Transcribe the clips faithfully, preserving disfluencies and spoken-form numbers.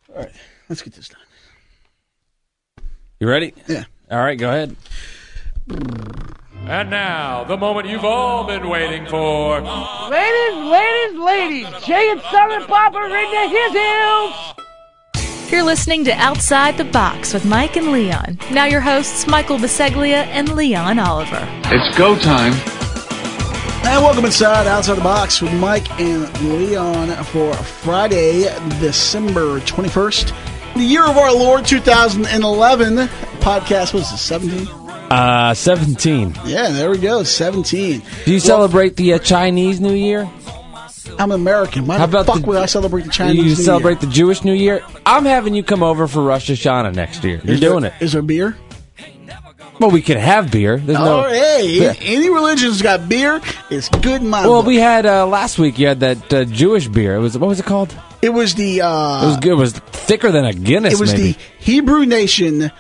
All right, let's get this done. You ready? Yeah. All right, go ahead. And now, the moment you've all been waiting for. Ladies, ladies, ladies, Jay and Silent Papa in the his hills. You're listening to Outside the Box with Mike and Leon. Now your hosts, Michael Biseglia and Leon Oliver. It's go time. And welcome inside Outside the Box with Mike and Leon for Friday, December twenty-first. The year of our Lord, two thousand eleven. Podcast was the seventeenth? Uh, seventeen. Yeah, there we go, seventeen. Do you well, celebrate the uh, Chinese New Year? I'm American. Why How the about fuck the, would I celebrate the Chinese New Year? You New celebrate Year? the Jewish New Year? I'm having you come over for Rosh Hashanah next year. You're is doing there, it. Is there beer? Well, we could have beer. There's oh, no. hey, yeah. Any religion's got beer. It's good in my Well, book. we had uh, last week. You had that uh, Jewish beer. It was what was it called? It was the. Uh, it was good. It was thicker than a Guinness. It was maybe. the Hebrew Nation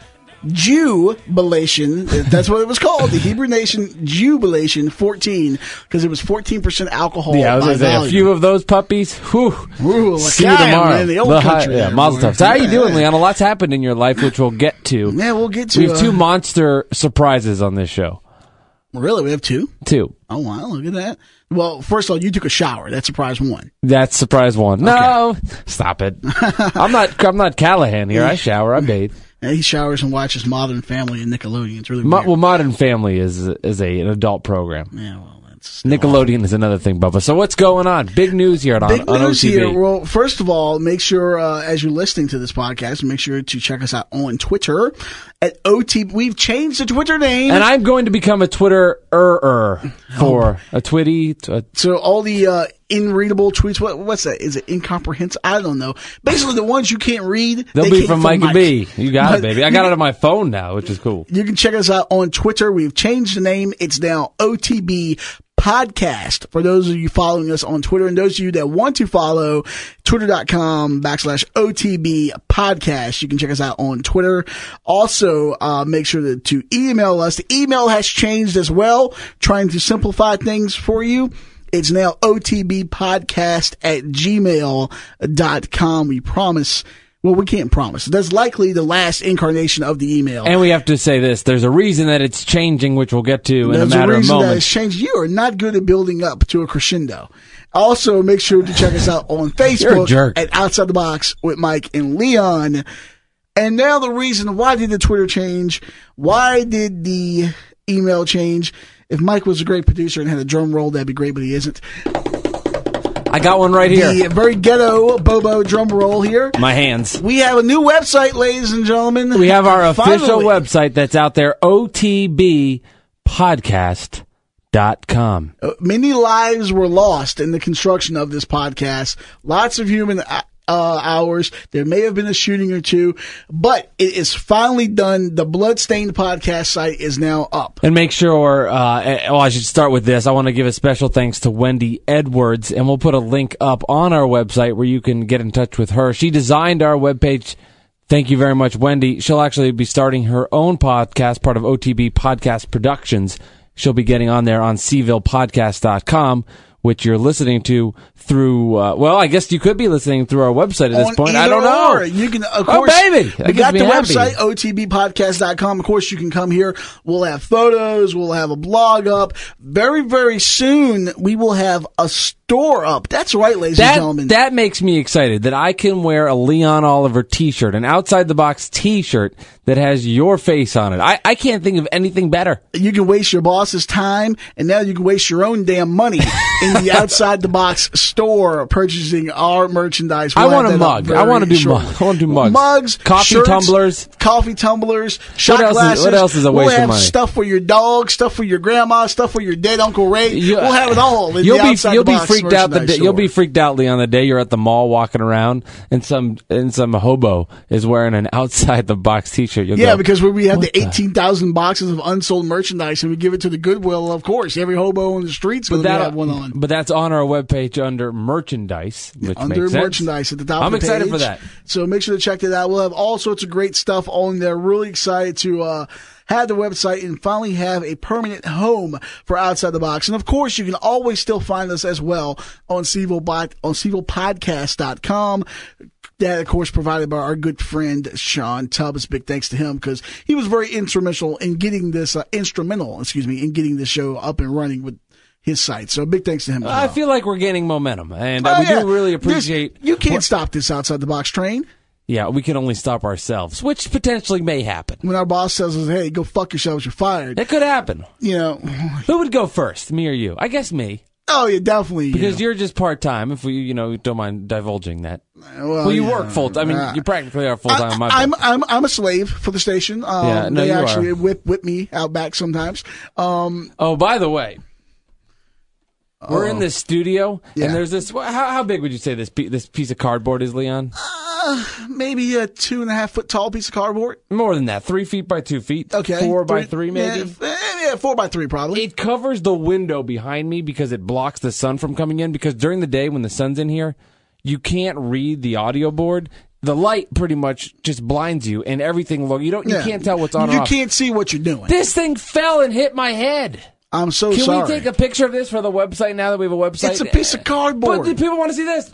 Jubilation. That's what it was called. The Hebrew Nation Jubilation fourteen, because it was fourteen percent alcohol. Yeah, I was going to say a few of those puppies. Whew. Ooh, See you tomorrow. In the old the country. High, yeah, mazel tov. So how you doing, Leon? A lot's happened in your life, which we'll get to. Yeah, we'll get to. We have uh, two monster surprises on this show. Really, we have two. Two. Oh wow! Look at that. Well, first of all, you took a shower. That's surprise one. That's surprise one. No, okay. Stop it. I'm not. I'm not Callahan here. I shower. I bathe. And he showers and watches Modern Family and Nickelodeon. It's really weird. Mo- well, Modern Family is is a an adult program. Yeah, well, that's Nickelodeon awesome. Is another thing, Bubba. So what's going on? Big news here on, Big on news O T B. Here. Well, first of all, make sure uh, as you're listening to this podcast, make sure to check us out on Twitter at O T B. We've changed the Twitter name, and I'm going to become a Twitter-er for oh. a Twitty. A- so all the uh, inreadable tweets. What, what's that? Is it incomprehensible? I don't know. Basically, the ones you can't read, they'll they be from Mike and B. You got but it, baby. I got it on my phone now, which is cool. You can check us out on Twitter. We've changed the name. It's now O T B Podcast. For those of you following us on Twitter, and those of you that want to follow, twitter.com backslash OTB Podcast. You can check us out on Twitter. Also, uh, make sure to, to email us. The email has changed as well, trying to simplify things for you. It's now O T B podcast at gmail dot com. We promise. Well, we can't promise. That's likely the last incarnation of the email. And we have to say this. There's a reason that it's changing, which we'll get to in There's a matter a reason of moments. That it's changed. You are not good at building up to a crescendo. Also, make sure to check us out on Facebook You're a jerk. at Outside the Box with Mike and Leon. And now the reason, why did the Twitter change? Why did the email change? If Mike was a great producer and had a drum roll, that'd be great, but he isn't. I got one right here. The very ghetto Bobo drum roll here. My hands. We have a new website, ladies and gentlemen. We have our official Finally. website that's out there, O T B podcast dot com. Uh, many lives were lost in the construction of this podcast. Lots of human uh, hours. There may have been a shooting or two, but it is finally done. The Bloodstained Podcast site is now up. And make sure, uh, well, I should start with this. I want to give a special thanks to Wendy Edwards, and we'll put a link up on our website where you can get in touch with her. She designed our webpage. Thank you very much, Wendy. She'll actually be starting her own podcast, part of O T B Podcast Productions. She'll be getting on there on Seville Podcast dot com, which you're listening to through, uh, well, I guess you could be listening through our website at this On point. I don't know. Or. You can, of oh, course, baby. we got the website, O T B podcast dot com. Of course, you can come here. We'll have photos. We'll have a blog up. Very, very soon, we will have a store up. That's right, ladies that, and gentlemen. That makes me excited that I can wear a Leon Oliver t-shirt, an outside-the-box t-shirt that has your face on it. I, I can't think of anything better. You can waste your boss's time, and now you can waste your own damn money in the outside-the-box store purchasing our merchandise. We'll I want a mug. I want to do mugs. I want to do mugs. Mugs, coffee shirts, tumblers, coffee tumblers, shot what else glasses. Is, what else is a waste we'll have of money? Stuff for your dog, stuff for your grandma, stuff for your dead Uncle Ray. You, we'll have it all. In you'll the be outside you'll the be box freaked out the day, store. you'll be freaked out, Leon, the day you're at the mall walking around and some and some hobo is wearing an outside the box t-shirt. You'll yeah, go, because when we have the the? eighteen thousand boxes of unsold merchandise and we give it to the Goodwill, of course, every hobo on the streets will have one on. But that's on our webpage under merchandise, which under makes sense. merchandise at the top I'm of the page. excited for that. So make sure to check that out. We'll have all sorts of great stuff on there. Really excited to uh, have the website and finally have a permanent home for Outside the Box. And of course, you can always still find us as well on Seville on Seville podcast dot com. That, of course, provided by our good friend Sean Tubbs. Big thanks to him because he was very instrumental in getting this uh, instrumental, excuse me, in getting this show up and running with his site. So big thanks to him. As well. I feel like we're gaining momentum, and uh, oh, we yeah. do really appreciate. This, you can't what, stop this outside the box train. Yeah, we can only stop ourselves, which potentially may happen. When our boss tells us, "Hey, go fuck yourselves, you're fired," It could happen. You know, who would go first, me or you? I guess me. Oh, yeah, definitely. Because you. you're just part time. If we, you know, don't mind divulging that. Well, well you yeah, work full time. I mean, uh, you practically are full time. I, I'm I'm I'm a slave for the station. Um, yeah, no, they you actually are. whip whip me out back sometimes. Um, oh, by the way, we're in this studio, yeah. and there's this. How, how big would you say this this piece of cardboard is, Leon? Uh, maybe a two and a half foot tall piece of cardboard. More than that, three feet by two feet. Okay, four three, by three, maybe. Yeah, yeah, four by three, probably. It covers the window behind me because it blocks the sun from coming in. Because during the day when the sun's in here, you can't read the audio board. The light pretty much just blinds you, and everything look. You don't. You yeah. can't tell what's on. You or off. can't see what you're doing. This thing fell and hit my head. I'm so Can sorry. we take a picture of this for the website now that we have a website? It's a piece of cardboard. But do people want to see this?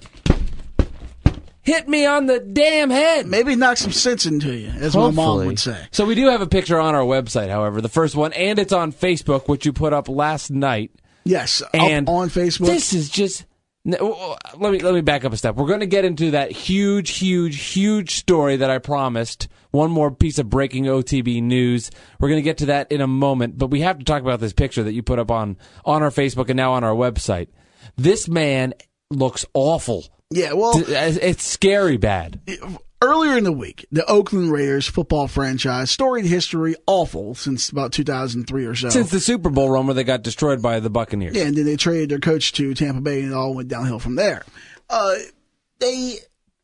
Hit me on the damn head. Maybe knock some sense into you, as Hopefully. my mom would say. So we do have a picture on our website, however, the first one, and it's on Facebook, which you put up last night. Yes, and up on Facebook. This is just. Let me let me back up a step. We're going to get into that huge, huge, huge story that I promised. One more piece of breaking O T B news. We're going to get to that in a moment, but we have to talk about this picture that you put up on on our Facebook and now on our website. This man looks awful. Yeah, well, it's scary bad. Earlier in the week, the Oakland Raiders football franchise, storied history, awful since about two thousand three or so. Since the Super Bowl run where they got destroyed by the Buccaneers. Yeah, and then they traded their coach to Tampa Bay, and it all went downhill from there. Uh, they,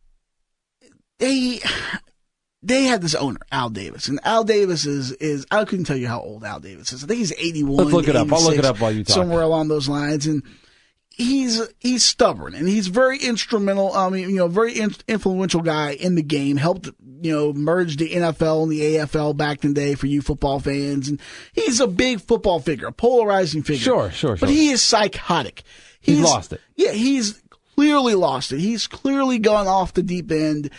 they, they had this owner, Al Davis, and Al Davis is is I couldn't tell you how old Al Davis is. I think he's eighty-one. Let's look it up. I'll look it up while you talk. Somewhere along those lines, and. He's he's stubborn and he's very instrumental. I mean, you know, very in, influential guy in the game. Helped you know merge the N F L and the A F L back in the day for you football fans. And he's a big football figure, a polarizing figure. Sure, sure, sure. But he is psychotic. He's, he's lost it. Yeah, he's clearly lost it. He's clearly gone off the deep end.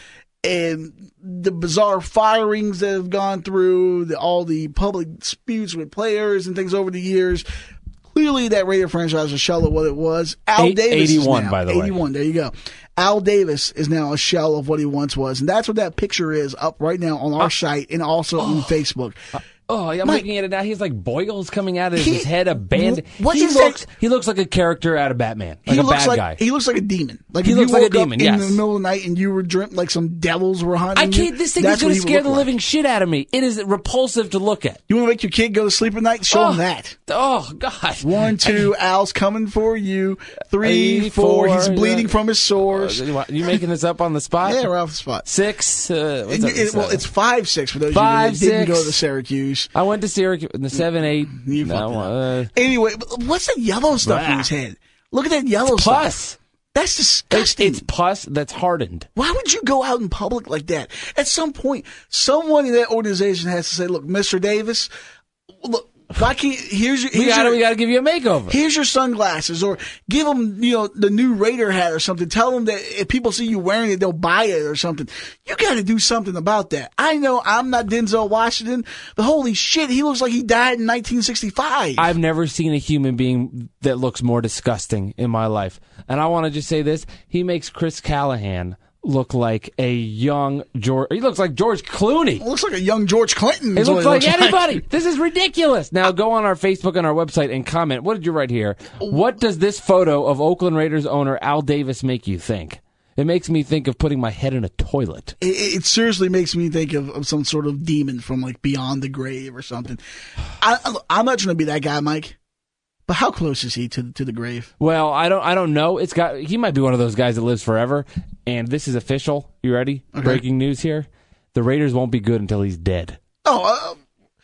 And the bizarre firings that have gone through, the, all the public disputes with players and things over the years. Clearly, that Raider franchise is a shell of what it was. Al Eight, Davis eighty-one, is now, by the way. eighty-one, there you go. Al Davis is now a shell of what he once was. And that's what that picture is up right now on our uh, site and also oh, on Facebook. Uh, oh, I'm Mike, looking at it now. He's like boils coming out of he, his head, a band. What he is looks, that? He looks like a character out of Batman, like he a looks bad like, guy. He looks like a demon. Like he if looks you like woke a demon, up yes. in the middle of the night and you were dreamt like some devils were hunting I can't, you. this thing That's is going to scare the like. living shit out of me. It is repulsive to look at. You want to make your kid go to sleep at night? Show oh, him that. Oh, God. One, two, Al's coming for you. Three, four, he's bleeding yeah. from his sores. Uh, you making this up on the spot? Yeah, we're off the spot. Six? Uh, what's it, it, well, it's five, six for those five, of you that didn't six. go to Syracuse. I went to Syracuse in the seven, eight. You no, uh, anyway, what's that yellow stuff blah. in his head? Look at that yellow it's stuff. Pus. That's disgusting. It's, it's pus that's hardened. Why would you go out in public like that? At some point, someone in that organization has to say, look, Mister Davis, look, why can't, here's your, here's we gotta, your, we gotta give you a makeover. Here's your sunglasses, or give them, you know, the new Raider hat or something. Tell them that if people see you wearing it, they'll buy it or something. You gotta do something about that. I know I'm not Denzel Washington, but holy shit, he looks like he died in nineteen sixty-five. I've never seen a human being that looks more disgusting in my life. And I want to just say this. He makes Chris Callahan look like a young George. He looks like George Clooney. It looks like a young George Clinton. He looks like looks anybody. Like. This is ridiculous. Now go on our Facebook and our website and comment. What did you write here? What does this photo of Oakland Raiders owner Al Davis make you think? It makes me think of putting my head in a toilet. It, it seriously makes me think of, of some sort of demon from like beyond the grave or something. I, I'm not trying to be that guy, Mike. But how close is he to to the grave? Well, I don't I don't know. It's got he might be one of those guys that lives forever. And this is official. You ready? Okay. Breaking news here. The Raiders won't be good until he's dead. Oh, uh,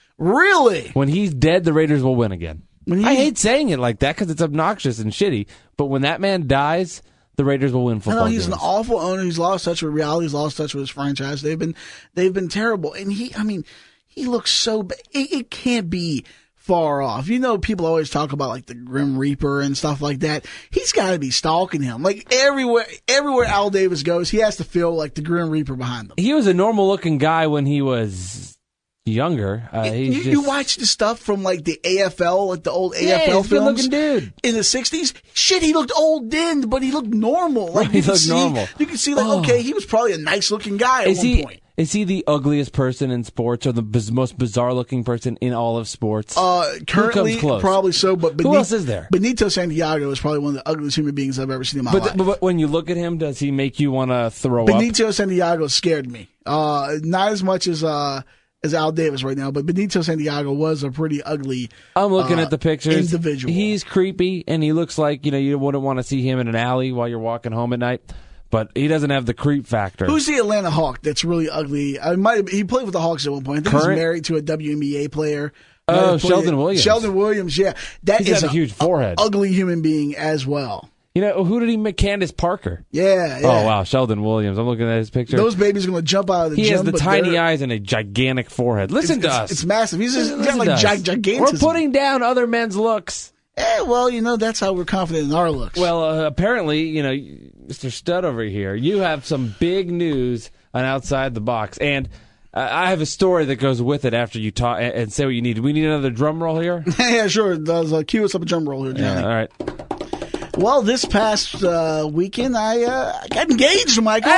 really? When he's dead, the Raiders will win again. When I hate saying it like that because it's obnoxious and shitty. But when that man dies, the Raiders will win football I know he's games. an awful owner. He's lost touch with reality. He's lost touch with his franchise. They've been they've been terrible. And he, I mean, he looks so bad. It, it can't be far off. You know, people always talk about like the Grim Reaper and stuff like that. He's got to be stalking him. Like everywhere, everywhere Al Davis goes, he has to feel like the Grim Reaper behind him. He was a normal looking guy when he was younger. Uh, you, just... you watch the stuff from like the A F L, like the old yeah, A F L he's a films good-looking dude. in the sixties. Shit, he looked old then, but he looked normal. Like He you can looked see, normal. You can see, like, Oh. okay, he was probably a nice looking guy at Is one he? point. Is he the ugliest person in sports, or the biz- most bizarre looking person in all of sports? Uh, currently, Who comes close? probably so. But Benito, Who else is there? Benito Santiago is probably one of the ugliest human beings I've ever seen in my But, life. th- but when you look at him, does he make you want to throw up? Benito Santiago scared me. Uh, not as much as uh, as Al Davis right now, but Benito Santiago was a pretty ugly. I'm looking uh, at the pictures. Individual. He's creepy, and he looks like, you know, you wouldn't want to see him in an alley while you're walking home at night. But he doesn't have the creep factor. Who's the Atlanta Hawk that's really ugly? I might have, he played with the Hawks at one point. I think Current? he's married to a W N B A player. Oh, Might have played- Sheldon Williams. Sheldon Williams, yeah. That He's is got a huge forehead. ugly human being as well. You know, who did he make? Candace Parker. Yeah, yeah. Oh, wow. Sheldon Williams. I'm looking at his picture. Those babies are going to jump out of the he gym. has the but tiny they're- eyes and a gigantic forehead. Listen it's, to it's, us. It's massive. He's just Listen got like to us. gig- gigantism. We're putting down other men's looks. Eh, well, you know, that's how we're confident in our looks. Well, uh, apparently, you know, Mister Stud over here, you have some big news on Outside the Box. And uh, I have a story that goes with it after you talk and, and say what you need. Do we need another drum roll here? yeah, sure. It does. Uh, cue us up a drum roll here, Johnny. Yeah, all right. Well, this past uh, weekend, I, uh, I got engaged, Michael.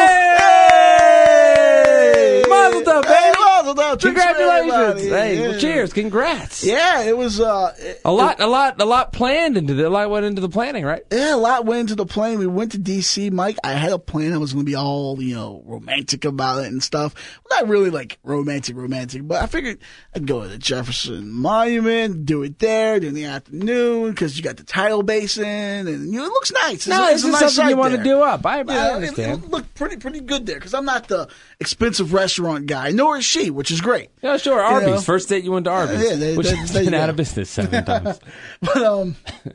Hey! Mazel tov, Hey, baby! mazel tov. Cheers for Congratulations! everybody. Hey, well, Yeah. cheers! Congrats! Yeah, it was uh, it- A lot, a lot, a lot planned into the, a lot went into the planning, right? Yeah, a lot went into the plan. We went to D C, Mike. I had a plan. I was going to be all, you know, romantic about it and stuff. Well, not really like romantic, romantic, but I figured I'd go to the Jefferson Monument, do it there during the afternoon because you got the tidal basin and, you know, it looks nice. It's, No, a, this it's a is nice something sight you want to there. do up. I, You I know, it, understand. it looked pretty, pretty good there because I'm not the expensive restaurant guy, nor is she, which is great. Yeah, sure. Arby's. know? First date you went to Arby's, Yeah, they- which they- has there you been out go. of business seven times. But, um,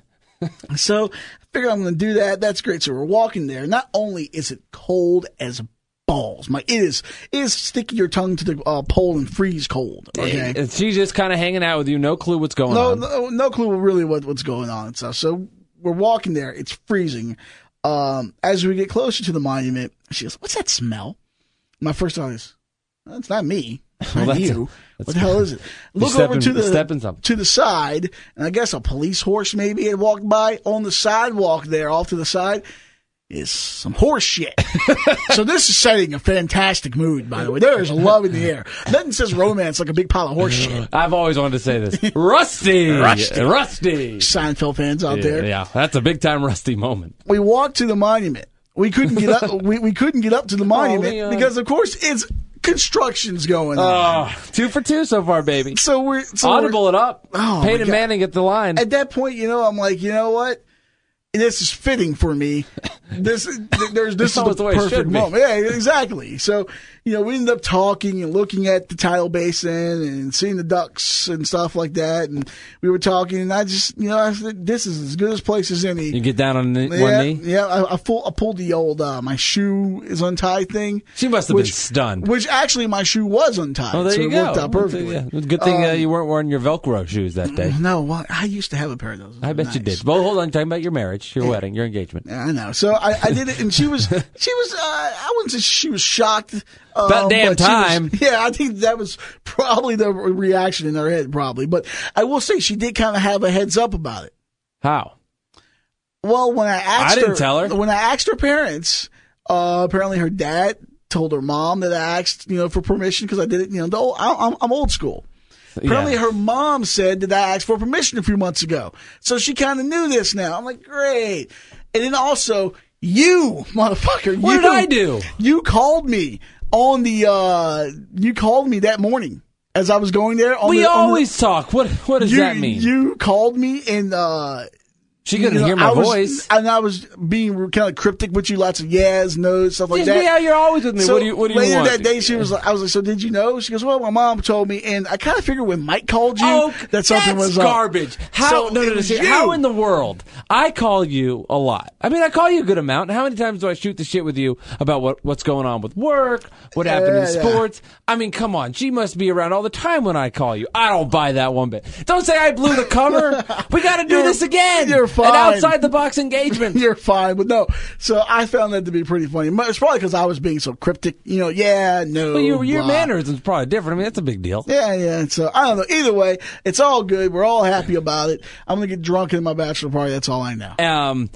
so I figure I'm going to do that. That's great. So we're walking there. Not only is it cold as balls, my, it is, it is sticking your tongue to the uh, pole and freeze cold. Okay. And she's just kind of hanging out with you, no clue what's going No, on. no, no clue really what, what's going on and stuff. So we're walking there. It's freezing. Um, as we get closer to the monument, she goes, "What's that smell?" My first thought is, "That's not me. It's Well, not that's you. a- that's What the hell is it?" Look stepping- over to the stepping something. to the side, and I guess a police horse maybe had walked by. On the sidewalk there, off to the side, is some horse shit. So this is setting a fantastic mood, by the way. There is love in the air. Nothing says romance like a big pile of horse shit. I've always wanted to say this. Rusty! Rusty. Rusty! Seinfeld fans out Yeah, there. yeah, that's a big time Rusty moment. We walked to the monument. We couldn't get up. we, we couldn't get up to the monument Leon. because, of course, it's construction's going on. Oh, two for two so far, baby. So we're so Audible we're, it up. Oh, my Peyton God. Manning at the line. At that point, you know, I'm like, you know what? This is fitting for me. This there's this is almost the the way it should perfect be. moment. Yeah, exactly. So, you know, we ended up talking and looking at the tidal basin and seeing the ducks and stuff like that. And we were talking, and I just, you know, I said, this is as good a place as any. You get down on the, yeah, one knee. yeah. I, I, pull, I pulled the old uh, my shoe is untied thing. She must have which, been stunned. Which actually my shoe was untied. Oh, there so you it go. worked out Well, perfectly. yeah. Good thing uh, Um, you weren't wearing your Velcro shoes that day. No, well, I used to have a pair of those. I bet you Nice. did. Well, hold on. Talking about your marriage, your wedding, your engagement. Yeah, I know. So I, I did it, and she was, she was, uh, I wouldn't say she was shocked. Uh, About damn but she was- time. yeah, I think that was probably the reaction in her head, probably. But I will say she did kind of have a heads up about it. How? Well, when I asked I didn't her, tell her. when I asked her parents, uh, apparently her dad told her mom that I asked, you know, for permission because I did it, you know, the old, I, I'm, I'm old school. Apparently Yeah. her mom said that I asked for permission a few months ago. So she kind of knew this now. I'm like, great. And then also, you, motherfucker. What you, did I do? You called me on the, uh, you called me that morning as I was going there. On We the, on the- always talk. What What does you, that mean? You called me and, uh, She couldn't You know, hear my I was, voice. And I was being kind of cryptic with you, lots of yes, no's, stuff like Yeah, that. yeah, you're always with me. So what do you, what do you later want? that day, she was like, I was like, so did you know? She goes, well, my mom told me, and I kind of figured when Mike called you Oh, that something that's was up. garbage. How? So no, no, it no. was see, you. How in the world? I call you a lot. I mean, I call you a good amount. How many times do I shoot the shit with you about what what's going on with work, what happened in Yeah, yeah. sports? I mean, come on. She must be around all the time when I call you. I don't buy that one bit. Don't say I blew the cover. We got to do You're- this again. you're fine. An outside the box engagement. You're fine, but no. So I found that to be pretty funny. It's probably because I was being so cryptic. You know, yeah, no. Well, your your blah. mannerisms probably different. I mean, that's a big deal. Yeah, yeah. So I don't know. Either way, it's all good. We're all happy about it. I'm gonna get drunk in my bachelor party. That's all I know. Um.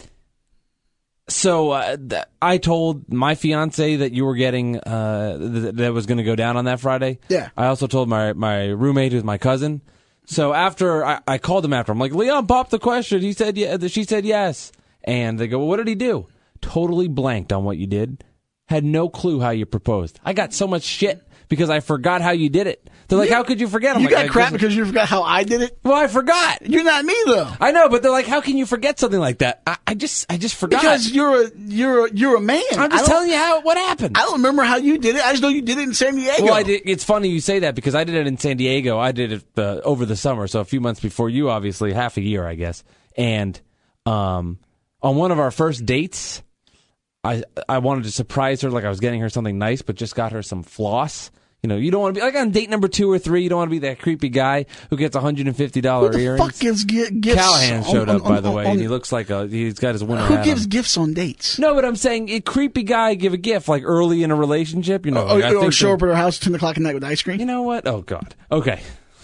So uh, th- I told my fiance that you were getting uh, th- that was going to go down on that Friday. Yeah. I also told my my roommate, who's my cousin. So after I, I called him after, I'm like, Leon popped the question. He said yeah. She said yes. And they go, well, what did he do? Totally blanked on what you did. Had no clue how you proposed. I got so much shit because I forgot how you did it. They're like, how could you forget? I'm You like, got I crap guess- because you forgot how I did it. Well, I forgot. You're not me though. I know, but they're like, how can you forget something like that? I, I just, I just forgot. Because you're a you're a, you're a man. I'm I just don't- telling you how what happened. I don't remember how you did it. I just know you did it in San Diego. Well, I did, it's funny you say that because I did it in San Diego. I did it uh, over the summer, so a few months before you, obviously, half a year, I guess. And um, on one of our first dates, I I wanted to surprise her, like I was getting her something nice, but just got her some floss. You know, you don't want to be like on date number two or three. You don't want to be that creepy guy who gets one hundred fifty dollars Who the earrings. fuck gives gi- gifts? Callahan showed on- up, on- by the on- way, on- and he looks like a he's got his winter Who hat gives on. gifts on dates? No, but I'm saying a creepy guy give a gift like early in a relationship. You know, Or, like, I or think show that- up at her house at ten o'clock at night with ice cream. You know what? Oh, God. Okay.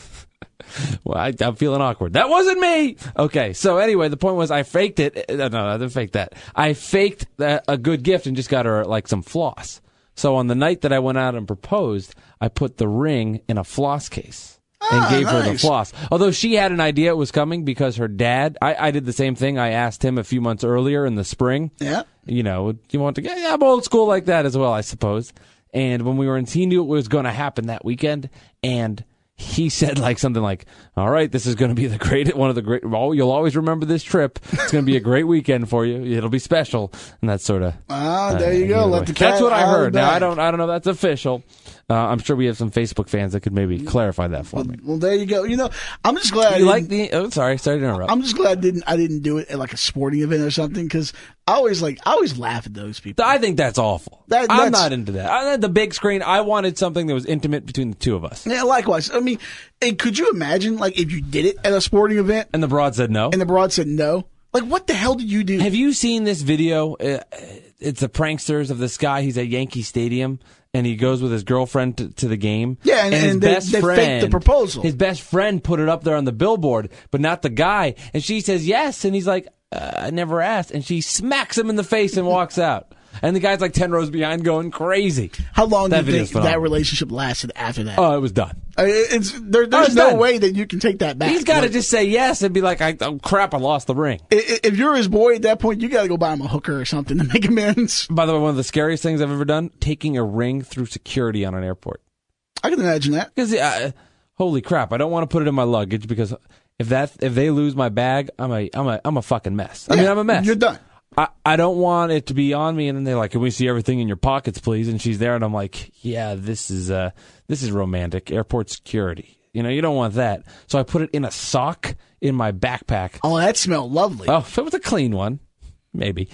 Well, I, I'm feeling awkward. That wasn't me. Okay. So anyway, the point was I faked it. Uh, No, I didn't fake that. I faked that, a good gift and just got her like some floss. So on the night that I went out and proposed, I put the ring in a floss case and Ah, gave her the nice. floss. Although she had an idea it was coming because her dad, I, I did the same thing. I asked him a few months earlier in the spring. Yeah. You know, you want to get, yeah, I'm old school like that as well, I suppose. And when we were in, he knew it was going to happen that weekend. And he said like something like, all right, this is going to be the great, one of the great, oh, you'll always remember this trip. It's going to be a great weekend for you. It'll be special. And that's sort of. Ah, there you go. Let the cat That's what I out of heard. the Now, I bag. don't, I don't know if that's official. Uh, I'm sure we have some Facebook fans that could maybe clarify that for me. Well, there you go. You know, I'm just glad. I You like didn't- the, oh, sorry, sorry to interrupt. I'm just glad I didn't. I didn't do it at like a sporting event or something because I always like. I always laugh at those people. I think that's awful. That- I'm that's- not into that. I had the big screen. I wanted something that was intimate between the two of us. Yeah, likewise. I mean, and could you imagine like if you did it at a sporting event And the broad said no. and the broad said no? Like, what the hell did you do? Have you seen this video? Uh, It's the pranksters of this guy. He's at Yankee Stadium, and he goes with his girlfriend to, to the game. Yeah, and- his and they- best they faked friend, the proposal. His best friend put it up there on the billboard, but not the guy. And she says yes, and he's like, uh, I never asked. And she smacks him in the face and walks out. And the guy's like ten rows behind, going crazy. How long That do you video's think that phenomenal. relationship lasted after that? Oh, it was done. I mean, it's there, Oh, there's it's no done. way that you can take that back. He's got to Like, just say yes and be like, I, oh, crap, I lost the ring. i- i- If you're his boy at that point, you got to go buy him a hooker or something to make amends. By the way, one of the scariest things I've ever done, taking a ring through security on an airport. I can imagine that. Because uh, holy crap, I don't want to put it in my luggage because if that if they lose my bag, I'm a I'm a I'm a fucking mess. I mean, Yeah, I'm a mess. You're done. I, I don't want it to be on me, and then they're like, "Can we see everything in your pockets, please?" And she's there, and I'm like, "Yeah, this is uh this is romantic. Airport security. You know, you don't want that." So I put it in a sock in my backpack. Oh, that smelled lovely. Oh, if it was a clean one, maybe.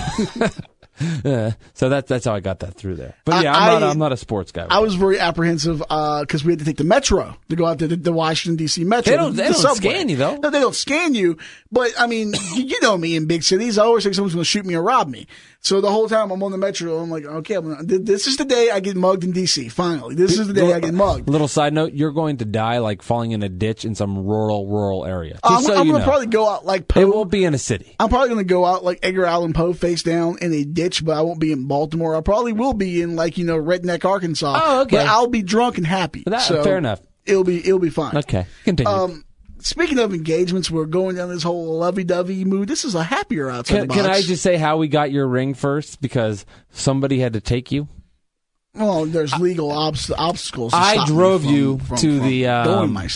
Uh, so that's that's how I got that through there. But yeah, I'm I- not I'm not a sports guy. I was very apprehensive because we had to take the metro to go out to the, the Washington D C metro. They don't- the they don't subway. scan you, though. No, they don't scan you. But I mean, you, you know me in big cities. I always think someone's going to shoot me or rob me. So the whole time I'm on the metro, I'm like, okay, I'm gonna, this is the day I get mugged in D C. Finally, this is the day I get mugged. Little side note: you're going to die like falling in a ditch in some rural, rural area. Just I'm, so I'm you going to know. probably go out like Poe. It won't be in a city. I'm probably going to go out like Edgar Allan Poe, face down in a ditch, but I won't be in Baltimore. I probably will be in like you know redneck Arkansas. Oh, okay. But I'll be drunk and happy. That- So fair enough. It'll be it'll be fine. Okay, continue. Um, speaking of engagements, we're going down this whole lovey-dovey mood. This is a happier outside can, the box. can I just say how we got your ring first? Because somebody had to take you. Well, there's legal obst- obstacles. To I stop me drove from- you from- to from the, um, going myself.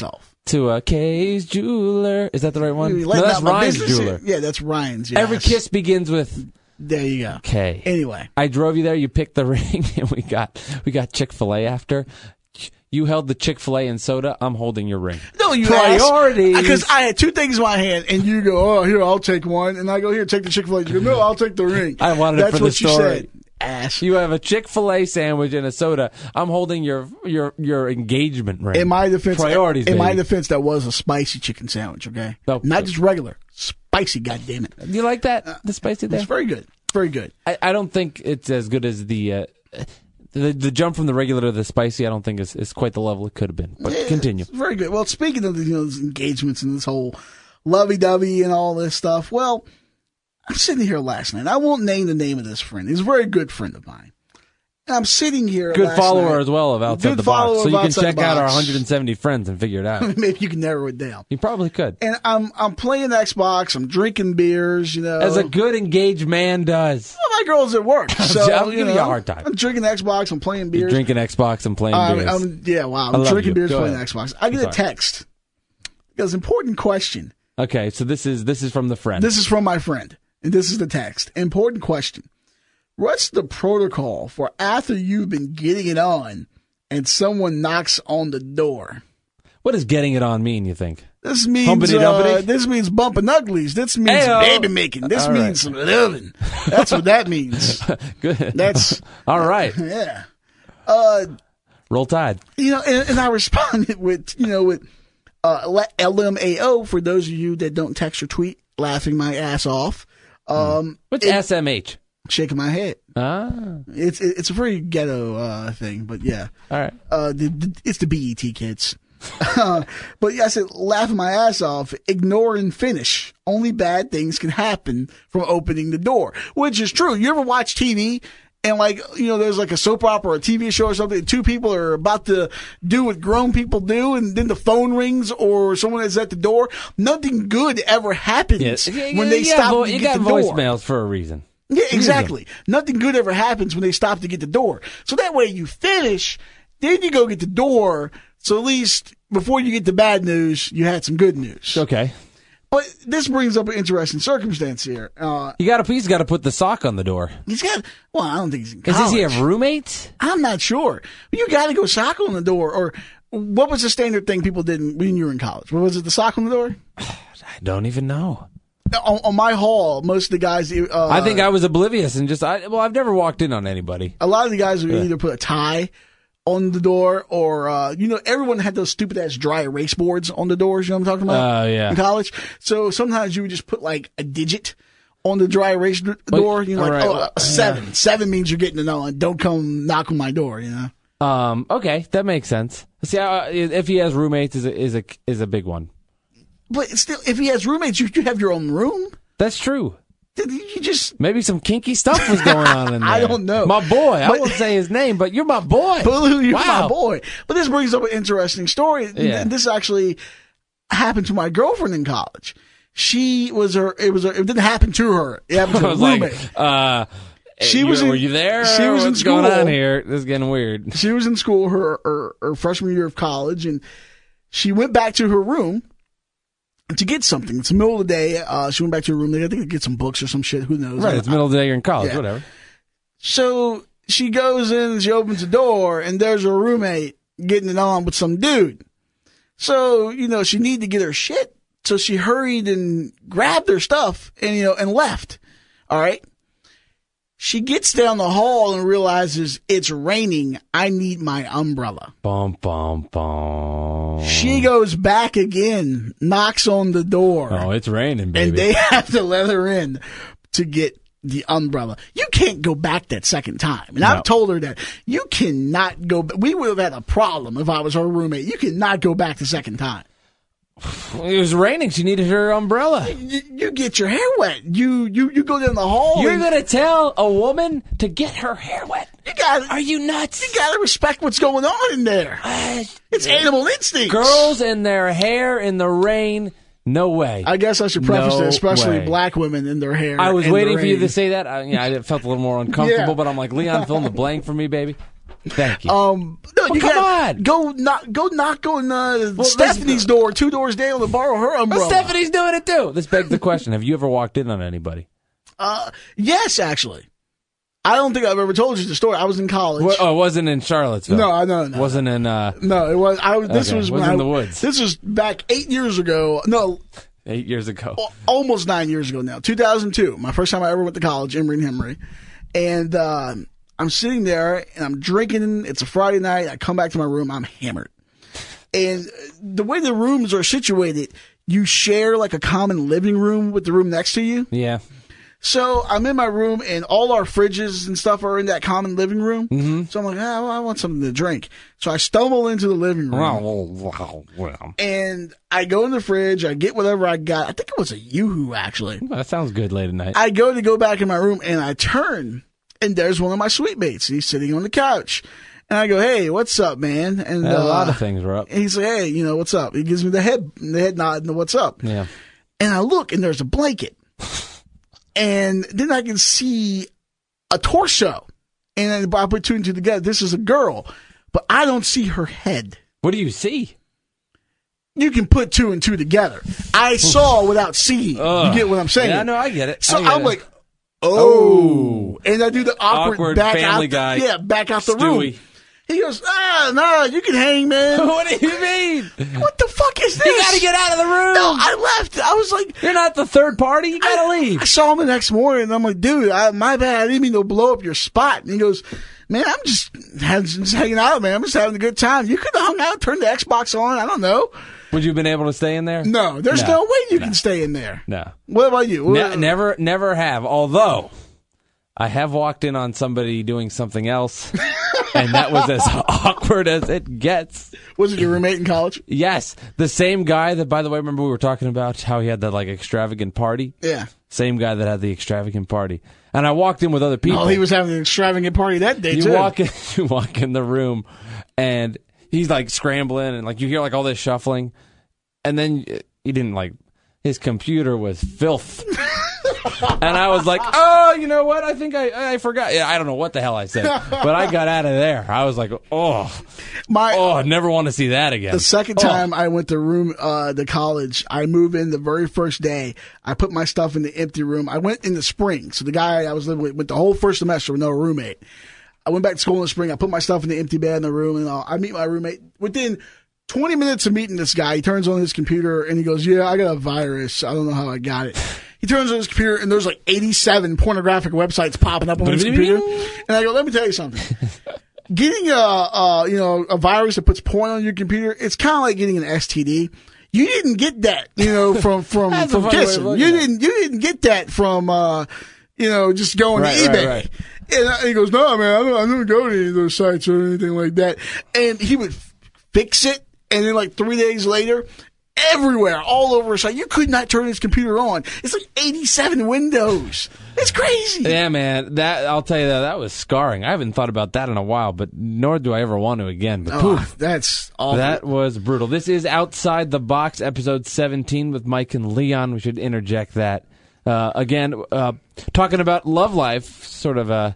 to a K's Jeweler. Is that the right one? You No, letting that's out my Ryan's business Jeweler. here? Yeah, that's Ryan's. Yes. Every kiss begins with There you go. K. Anyway, I drove you there. You picked the ring, and we got we got Chick-fil-A after. You held the Chick-fil-A and soda. I'm holding your ring. no, you Priorities. Because I had two things in my hand, and you go, "Oh, here, I'll take one," and I go, "Here, take the Chick-fil-A." You go, "No, I'll take the ring." I wanted it That's for the what you story. said. Ass. You have a Chick-fil-A sandwich and a soda. I'm holding your your your engagement ring. In my defense, Priorities, In my baby. defense, that was a spicy chicken sandwich. Okay, No. not just regular, spicy. goddamn it, Do you like that? The spicy there? it's very good. Very good. I, I don't think it's as good as the, uh, the the jump from the regular to the spicy. I don't think is, is quite the level it could have been. But Yeah, continue. it's very good. Well, speaking of the, you know, these engagements and this whole lovey-dovey and all this stuff, well, I'm sitting here last night. I won't name the name of this friend. He's a very good friend of mine. And I'm sitting here. Good last follower night. as well of Outside Good the Box. follower So of you can Outside check the out our Box. one hundred seventy friends and figure it out. Maybe you can narrow it down. You probably could. And I'm I'm playing Xbox. I'm drinking beers. You know, As a good engaged man does. well, my girl's at work, so I'm you giving know, you a hard time. I'm drinking Xbox. I'm playing You're beers. drinking Xbox and playing Um, beers. I'm- yeah, wow. I I'm love drinking you. beers, Go playing ahead. Xbox. I get Sorry. a text. Because important question. Okay, so this is this is from the friend. This is from my friend, and this is the text. Important question. What's the protocol for after you've been getting it on and someone knocks on the door? What does getting it on mean, you think? This means Humpity uh, dumpity? this means bumping uglies. This means Ayo. baby making. This All means right. some loving. That's what that means. Good. That's All right. yeah. Uh, Roll Tide. you know, and, and I responded with you know with uh, L M A O for those of you that don't text or tweet, laughing my ass off. Um, What's it- S M H? shaking my head. Ah, It's it's a very ghetto uh, thing, but yeah, all right. uh, the, the, it's the B E T kids. uh, but yeah, I said laughing my ass off, ignore and finish. Only bad things can happen from opening the door, which is true. You ever watch T V and like you know there's like a soap opera or a T V show or something, and two people are about to do what grown people do, and then the phone rings or someone is at the door. Nothing good ever happens Yes. when they you stop got vo- to You get got the door. voicemails for a reason. Yeah, exactly. Nothing good ever happens when they stop to get the door. So that way you finish, then you go get the door. So at least before you get the bad news, you had some good news. Okay. But this brings up an interesting circumstance here. Uh, You got to. He's got to put the sock on the door. he's got, well, I don't think he's in Does college. he have roommates? I'm not sure. You got to go sock on the door. Or what was the standard thing people did when you were in college? What was it, the sock on the door? I don't even know. On, on my hall, most of the guys, uh, I think I was oblivious and just. I, well, I've never walked in on anybody. a lot of the guys would either put a tie on the door or, uh, you know, everyone had those stupid ass dry erase boards on the doors. You know what I'm talking about? Oh, yeah. In college. So sometimes you would just put like a digit on the dry erase d- door. You know, all like, right, oh, well, a seven. Seven means you're getting it on. Don't come knock on my door, you know? Um. Okay, that makes sense. See, uh, if he has roommates, is a is a is a big one. But still, if he has roommates, you, you have your own room. That's true. You just, Maybe some kinky stuff was going on in there. I don't know. My boy. I But- won't say his name, but you're my boy. Boo, you're Wow. my boy. But this brings up an interesting story. Yeah. This actually happened to my girlfriend in college. She was her, it was her, it didn't happen to her. It happened to I her was roommate. like, uh, She you- was in- were you there? she was in What's going school. on here? This is getting weird. She was in school her, her, her freshman year of college, and she went back to her room to get something. It's the middle of the day. Uh, she went back to her room. I think to get some books or some shit. Who knows? Right, it's middle of the day. You're in college. Yeah. Whatever. So she goes in and she opens the door, and there's her roommate getting it on with some dude. So, you know, she needed to get her shit. So she hurried and grabbed her stuff and, you know, and left. All right. She gets down the hall and realizes it's raining. I need my umbrella. Bum bum bum. She goes back again, knocks on the door, Oh, it's raining, baby. and they have to let her in to get the umbrella. You can't go back that second time. And No. I've told her that you cannot go back. We would have had a problem if I was her roommate. You cannot go back the second time. It was raining. She needed her umbrella. You, you get your hair wet. You you you go down the hall. You're and gonna tell a woman to get her hair wet? you got Are you nuts? you got to respect what's going on in there. Uh, It's animal instinct. girls and their hair in the rain. No way. I guess I should preface No it, especially way. black women in their hair. I was in the waiting for you rain. to say that. I, yeah, I felt a little more uncomfortable, Yeah. but I'm like, Leon, fill in the blank for me, baby. Thank you. Um, no, Well, you come got on. go knock, go knock on uh, Well, Stephanie's door, two doors down, to borrow her umbrella. Well, Stephanie's doing it too. This begs the question: have you ever walked in on anybody? Uh, yes, actually. I don't think I've ever told you the story. I was in college. Well, oh, it wasn't in Charlottesville. No, no, no. Wasn't in. Uh, No, it was. I was. This Okay, was when was in I- the woods. This was back eight years ago. No, eight years ago. al- almost nine years ago now. two thousand two. My first time I ever went to college, Emory and Henry, and uh, I'm sitting there and I'm drinking. It's a Friday night. I come back to my room. I'm hammered, and the way the rooms are situated, you share like a common living room with the room next to you. Yeah. So I'm in my room, and all our fridges and stuff are in that common living room. Mm-hmm. So I'm like, ah, well, I want something to drink. So I stumble into the living room, Well, well, well. and I go in the fridge. I get whatever I got. I think it was a Yoo-Hoo, actually. That sounds good late at night. I go to go back in my room, and I turn, and there's one of my suite mates. He's sitting on the couch. And I go, hey, what's up, man? And Yeah, a uh, lot of things were up. and he's like, hey, you know, what's up? He gives me the head, the head nod, and the what's up. Yeah. And I look, and there's a blanket. And then I can see a torso. And then I put two and two together. This is a girl. But I don't see her head. What do you see? You can put two and two together. I saw without seeing. Ugh. You get what I'm saying? Yeah, no, I get it. So I get I'm it. like, oh. And I do the awkward, Awkward back Family out. Guy. The, yeah, back out the Stewie. room. He goes, ah, no, you can hang, man. What do you mean? What the fuck is this? You gotta get out of the room. No, I left. I was like, You're not the third party. You gotta I, leave. I saw him the next morning, and I'm like, dude, I, my bad. I didn't mean to blow up your spot. And he goes, man, I'm just, had, just hanging out, man. I'm just having a good time. You could have hung out, turned the Xbox on. I don't know. Would you have been able to stay in there? No, there's No. no, way you No. can stay in there. No. What about you? Ne- What- never, never have. Although, I have walked in on somebody doing something else, and that was as awkward as it gets. Was it your roommate in college? Yes, the same guy that, by the way, remember we were talking about how he had that like extravagant party? Yeah. Same guy that had the extravagant party. And I walked in with other people. Oh, he was having an extravagant party that day, you too. walk in, you walk in the room, and he's like scrambling, and like you hear like all this shuffling, and then he didn't like his computer was filth. And I was like, oh, you know what? I think I I forgot. Yeah, I don't know what the hell I said, but I got out of there. I was like, oh, My, oh, I never want to see that again. The second Oh. time I went to room uh to college, I moved in the very first day. I put my stuff in the empty room. I went in the spring, so the guy I was living with went the whole first semester with no roommate. I went back to school in the spring. I put my stuff in the empty bed in the room, and uh, I meet my roommate. Within twenty minutes of meeting this guy, he turns on his computer and he goes, "Yeah, I got a virus. I don't know how I got it." He turns on his computer and there's like eighty-seven pornographic websites popping up on his computer. And I go, "Let me tell you something." Getting a, a you know a virus that puts porn on your computer, it's kind of like getting an S T D. You didn't get that, you know, from from That's a from funny way of kissing. looking You at it. didn't you didn't get that from uh, you know just going Right, to right, eBay. right. And I- he goes, "No, man, I don't, I don't go to any of those sites or anything like that." And he would f- fix it, and then like three days later, everywhere, all over his site, you could not turn his computer on. It's like eighty-seven windows. It's crazy. Yeah, man. That I'll tell you that that was scarring. I haven't thought about that in a while, but nor do I ever want to again. But Oh, poof, that's awful. that was brutal. This is Outside the Box, episode seventeen with Mike and Leon. We should interject that. Uh, again, uh, talking about love life, sort of uh,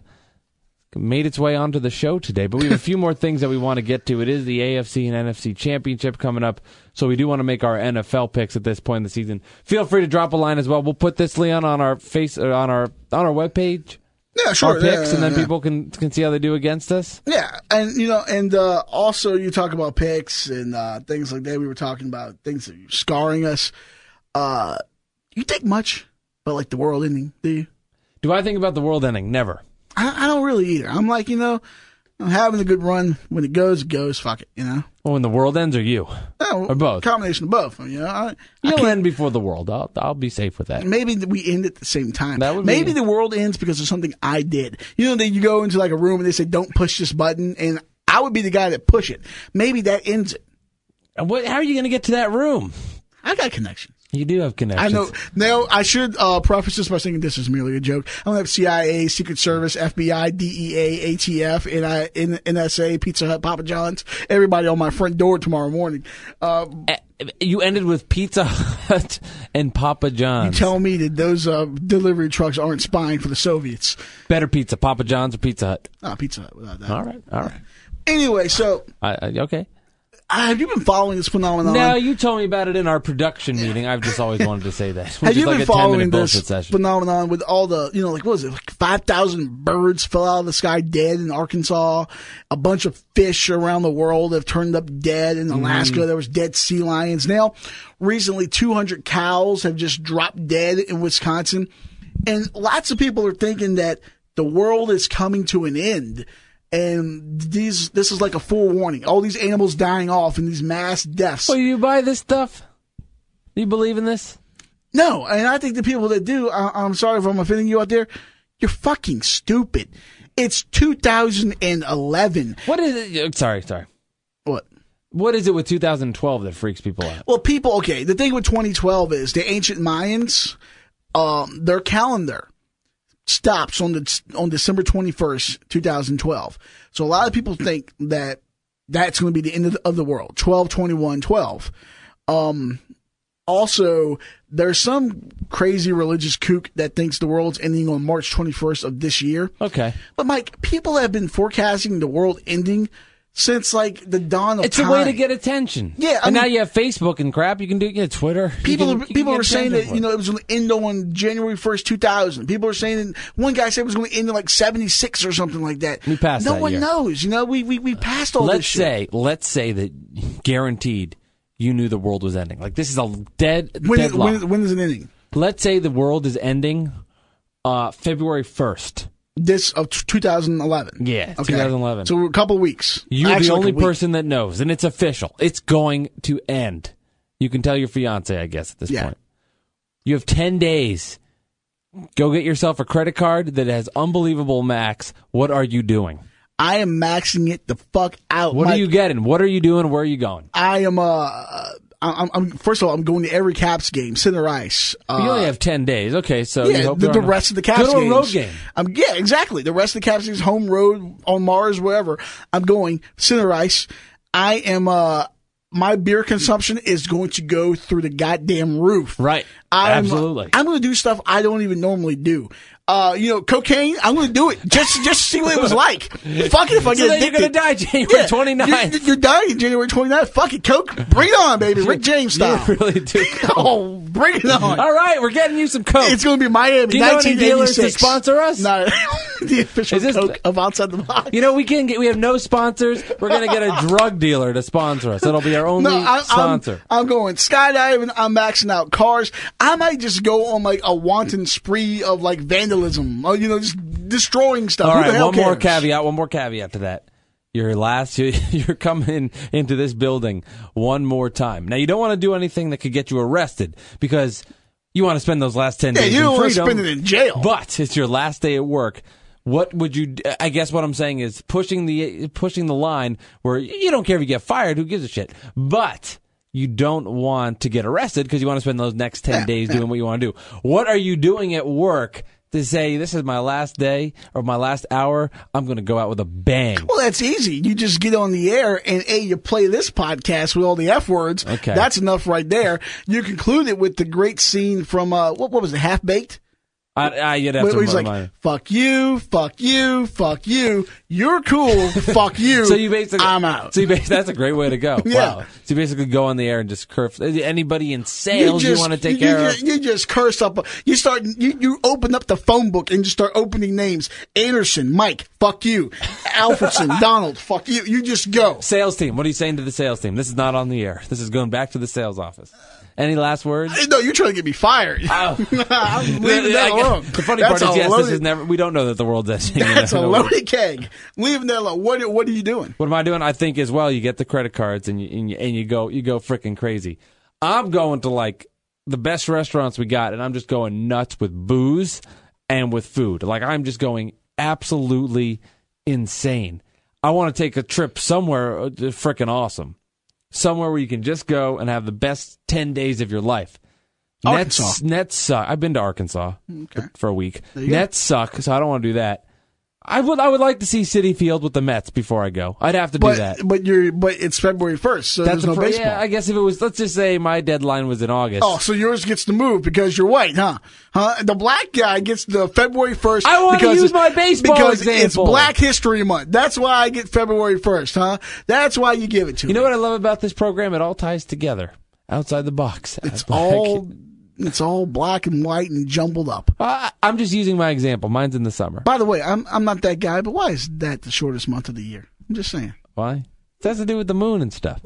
made its way onto the show today. But we have a few more things that we want to get to. It is the A F C and N F C championship coming up, so we do want to make our N F L picks at this point in the season. Feel free to drop a line as well. We'll put this, Leon, on our face uh, on our on our webpage. yeah, sure. Our picks, yeah, and then yeah. people can can see how they do against us. Yeah, and you know, and uh, also you talk about picks and uh, things like that. We were talking about things that are scarring us. Uh, you think much about like the world ending? Do you? Do I think about the world ending? Never. I, I don't really either. I'm like, you know, I'm having a good run. When it goes, it goes. Fuck it, you know. Well, when the world ends, or you? No, Or both. Combination of both. You know, I, I You'll can't- end before the world. I'll I'll be safe with that. Maybe we end at the same time. That would be- Maybe the world ends because of something I did. You know, that you go into like a room and they say, "Don't push this button," and I would be the guy that push it. Maybe that ends it. And what? How are you going to get to that room? I got connections. You do have I connections. know. Now, I should uh, preface this by saying this is merely a joke. I don't have C I A, Secret Service, F B I, D E A, A T F, N I N S A, Pizza Hut, Papa John's, everybody on my front door tomorrow morning. Uh, You ended with Pizza Hut and Papa John's. you tell me that those uh, delivery trucks aren't spying for the Soviets. Better pizza, Papa John's or Pizza Hut? Ah, Pizza Hut without that. All right, all right. Anyway, so I, I, okay. uh, have you been following this phenomenon? No, you told me about it in our production meeting. I've just always wanted to say that. Which Have is you like been a following ten-minute this bullshit session. phenomenon with all the, you know, like, what was it, like five thousand birds fell out of the sky dead in Arkansas, a bunch of fish around the world have turned up dead in Alaska, Mm. there was dead sea lions. Now, recently, two hundred cows have just dropped dead in Wisconsin, and lots of people are thinking that the world is coming to an end. And these, this is like a forewarning. All these animals dying off and these mass deaths. Well, you buy this stuff? You believe in this? No, and I think the people that do, I, I'm sorry if I'm offending you out there, you're fucking stupid. It's two thousand eleven. What is it? Sorry, sorry. What? What is it with two thousand twelve that freaks people out? Well, people, okay, the thing with twenty twelve is the ancient Mayans, um, their calendar stops on the on December twenty-first, twenty twelve. So a lot of people think that that's going to be the end of the, of the world, twelve twenty-one twelve. Um, also, there's some crazy religious kook that thinks the world's ending on March twenty-first of this year. Okay. But Mike, people have been forecasting the world ending since like the dawn of It's time. a way to get attention. Yeah, I and mean- now you have Facebook and crap. You can do you know, Twitter. You People, can- are, you can people get are saying attention that for you know it. it was going to end on January first, two thousand. People are saying that one guy said it was going to end in like seventy-six or something like that. We passed No that one year. knows. You know, we we we passed all Let's this shit. say, let's say that guaranteed you knew the world was ending. Like this is a dead when, is, deadlock. when when is it ending? Let's say the world is ending uh, February first. This of two thousand eleven. Yeah, Okay. twenty eleven. So a couple of weeks. You're Actually, the like only a week. person that knows, and it's official. It's going to end. You can tell your fiance, I guess, at this Yeah. point. You have ten days. Go get yourself a credit card that has unbelievable max. What are you doing? I am maxing it the fuck out. What Mike. are you getting? What are you doing? Where are you going? I am. Uh, I'm, I'm. First of all, I'm going to every Caps game. Center ice. Uh, you only have ten days. Okay, so Yeah, you hope the, they're the on a- rest of the Caps Go to games. a road game. Um, yeah, exactly. The rest of the Caps games, home, road, on Mars, wherever. I'm going center ice. I am. Uh, my beer consumption is going to go through the goddamn roof. Right. I'm, Absolutely. I'm going to do stuff I don't even normally do. Uh, you know, cocaine. I'm going to do it just just to see what it was like. Fuck it if I So get then you're addicted. going to die January Yeah, twenty-ninth. You're, you're dying January twenty-ninth. Fuck it, coke. Bring it on, baby. Rick James style. You really do. Oh, bring it on. All right, we're getting you some Coke. It's going to be Miami. Do you know any dealers to nineteen eighty-six. sponsor us? No, the official Is this- Coke of Outside the Box. You know, we can get. We have no sponsors. We're going to get a drug dealer to sponsor us. It'll be our only no, I, I'm, sponsor. I'm going skydiving. I'm maxing out cars. I might just go on like a wanton spree of like vandalism. Or, you know, just destroying stuff. All Who right, the hell one more cares? caveat. One more caveat to that. Your last, you're coming in, into this building one more time. Now, you don't want to do anything that could get you arrested because you want to spend those last ten Yeah, days you in don't want to freedom. spend it in jail. But it's your last day at work. What would you? I guess what I'm saying is pushing the pushing the line where you don't care if you get fired. Who gives a shit? But you don't want to get arrested because you want to spend those next ten Yeah, days yeah. doing what you want to do. What are you doing at work to say this is my last day or my last hour? I'm going to go out with a bang. Well, that's easy. You just get on the air and A, you play this podcast with all the F words. Okay. That's enough right there. You conclude it with the great scene from, uh, what, what was it, Half Baked? I, I, you'd have Where to he's like, remind me. fuck you, fuck you, fuck you. You're cool, fuck you. So you basically, I'm out. So you basically, that's a great way to go. Yeah. Wow. So you basically go on the air and just curse anybody in sales you, just, want to take you, care you, of. You just curse up. You start. You, you open up the phone book and just start opening names. Anderson, Mike, fuck you. Alfredson, Donald, fuck you. You just go. Sales team. What are you saying to the sales team? This is not on the air. This is going back to the sales office. Any last words? No, you're trying to get me fired. I'm leaving that alone. The funny That's part is, a yes, loaded, this is never. We don't know that the world's ending. That's You a know. loaded keg. Leaving that alone. What, what are you doing? What am I doing? I think as well. You get the credit cards and you and you, and you go you go freaking crazy. I'm going to like the best restaurants we got, and I'm just going nuts with booze and with food. Like I'm just going absolutely insane. I want to take a trip somewhere uh, freaking awesome, somewhere where you can just go and have the best ten days of your life. Arkansas. Nets, Nets suck. I've been to Arkansas Okay. for, for a week. There you Nets suck, so I don't want to do that. I would I would like to see Citi Field with the Mets before I go. I'd have to But do that. but you're but it's February first, so there's the no fir- baseball. Yeah, I guess if it was, let's just say my deadline was in August. Oh, so yours gets to move because you're white, huh? Huh? The black guy gets the February first. I want to because use it's- my baseball because example. it's Black History Month. That's why I get February first, huh? That's why you give it to You me. know what I love about this program? It all ties together outside the box. It's Black- all it's all black and white and jumbled up. Uh, I'm just using my example. Mine's in the summer. By the way, I'm I'm not that guy, but why is that the shortest month of the year? I'm just saying. Why? It has to do with the moon and stuff.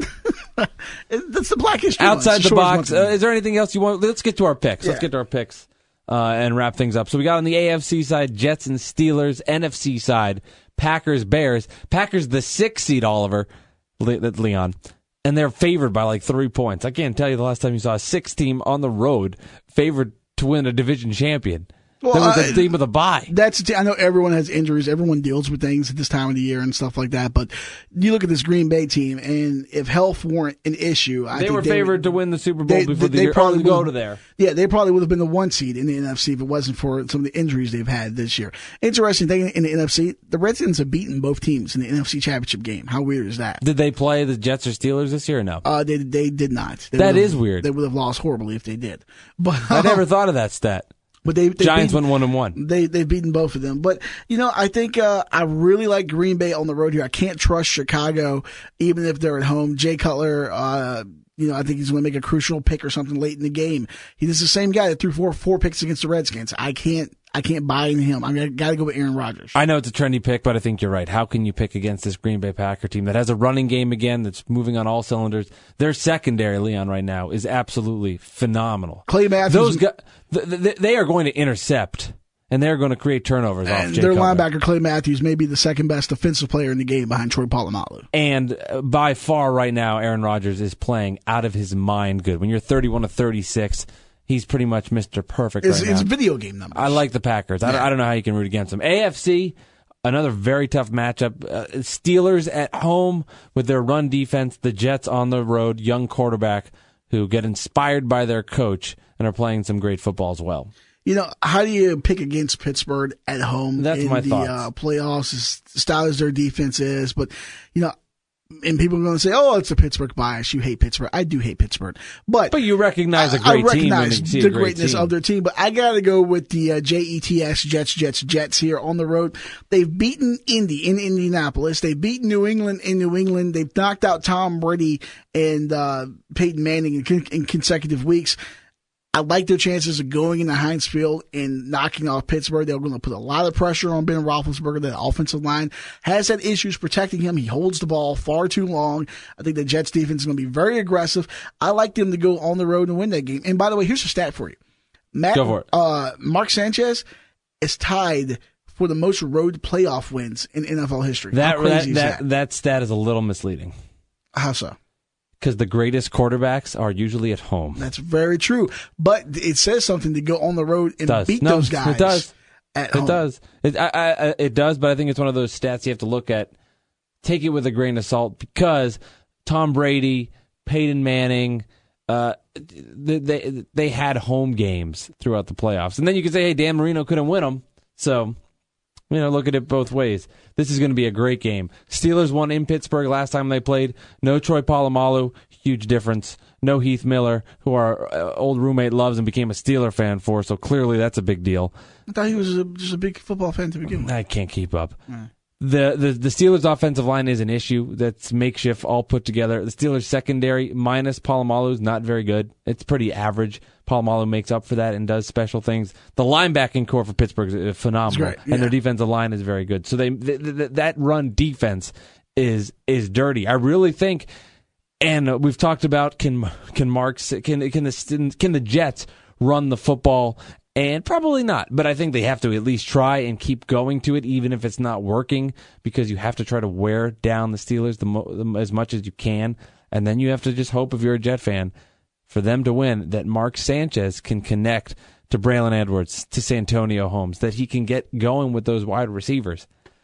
It- That's the Black History Month. Outside It's the shortest box. month of Uh, the year. is there anything else you want? Let's get to our picks. Let's Yeah. get to our picks uh, and wrap things up. So we got on the A F C side, Jets and Steelers. N F C side, Packers, Bears. Packers the sixth seed, Oliver, Le- Leon. And they're favored by like three points. I can't tell you the last time you saw a six team on the road favored to win a division champion. Well, that was uh, a team with a bye. That's the t- I know everyone has injuries. Everyone deals with things at this time of the year and stuff like that. But you look at this Green Bay team, and if health weren't an issue, I They think were they favored would, to win the Super Bowl they, before they, the year. probably Probably go would've- to there. Yeah, they probably would have been the one seed in the N F C if it wasn't for some of the injuries they've had this year. Interesting thing in the N F C, the Redskins have beaten both teams in the N F C Championship game. How weird is that? Did they play the Jets or Steelers this year or no? Uh, they they did not. They That would've- is weird. They would have lost horribly if they did. But I never thought of that stat. But they, they Giants beaten, went one and one. They they've beaten both of them. But you know, I think uh, I really like Green Bay on the road here. I can't trust Chicago, even if they're at home. Jay Cutler, uh, you know, I think he's going to make a crucial pick or something late in the game. He's the same guy that threw four four picks against the Redskins. I can't I can't buy into him. I'm gonna gotta go with Aaron Rodgers. I know it's a trendy pick, but I think you're right. How can you pick against this Green Bay Packer team that has a running game again, that's moving on all cylinders? Their secondary, Leon, right now is absolutely phenomenal. Clay Matthews, Those guys, th- th- they are going to intercept, and they're going to create turnovers off and Jay their Cutler. linebacker Clay Matthews may be the second best defensive player in the game behind Troy Polamalu. And uh, by far right now, Aaron Rodgers is playing out of his mind good. When you're thirty-one to thirty-six, he's pretty much Mister Perfect It's, right it's now. video game numbers. I like the Packers. I, don't, I don't know how you can root against them. A F C, another very tough matchup. Uh, Steelers at home with their run defense. The Jets on the road. Young quarterback who get inspired by their coach and are playing some great football as well. You know, how do you pick against Pittsburgh at home That's in my the thoughts. uh, playoffs as style as their defense is? But, you know, and people are going to say, oh, it's a Pittsburgh bias. You hate Pittsburgh. I do hate Pittsburgh. But, But you recognize a I- great I team when recognize you see the a great greatness team. of their team. But I got to go with the uh, J E T S, Jets, Jets, Jets here on the road. They've beaten Indy in Indianapolis. They've beaten New England in New England. They've knocked out Tom Brady and uh, Peyton Manning in, con- in consecutive weeks. I like their chances of going into Heinz Field and knocking off Pittsburgh. They're going to put a lot of pressure on Ben Roethlisberger. The offensive line has had issues protecting him. He holds the ball far too long. I think the Jets defense is going to be very aggressive. I like them to go on the road and win that game. And by the way, here's a stat for you. Matt, Go for it. Uh, Mark Sanchez is tied for the most road playoff wins in N F L history. That, How that, crazy is that, that? that stat is a little misleading How so? because the greatest quarterbacks are usually at home. That's very true. But it says something to go on the road and does. beat No, those guys. It does. At It home. does. It, I, I, it does, but I think it's one of those stats you have to look at. Take it with a grain of salt because Tom Brady, Peyton Manning, uh, they, they they had home games throughout the playoffs, and then you could say, "Hey, Dan Marino couldn't win them." So, you know, look at it both ways. This is going to be a great game. Steelers won in Pittsburgh last time they played. No Troy Polamalu, huge difference. No Heath Miller, who our uh, old roommate loves and became a Steeler fan for, so clearly that's a big deal. I thought he was a, just a big football fan to begin with. I can't keep up. The, the the Steelers' offensive line is an issue that's makeshift, all put together. The Steelers' secondary, minus Polamalu, is not very good. It's pretty average. Polamalu makes up for that and does special things. The linebacking core for Pittsburgh is phenomenal, It's great, yeah. and their defensive line is very good. So they th- th- th- that run defense is is dirty. I really think, and uh, we've talked about can can Marks can can the can the Jets run the football. And probably not, but I think they have to at least try and keep going to it, even if it's not working, because you have to try to wear down the Steelers the mo- the, as much as you can, and then you have to just hope, if you're a Jet fan, for them to win, that Mark Sanchez can connect to Braylon Edwards, to Santonio Holmes, that he can get going with those wide receivers.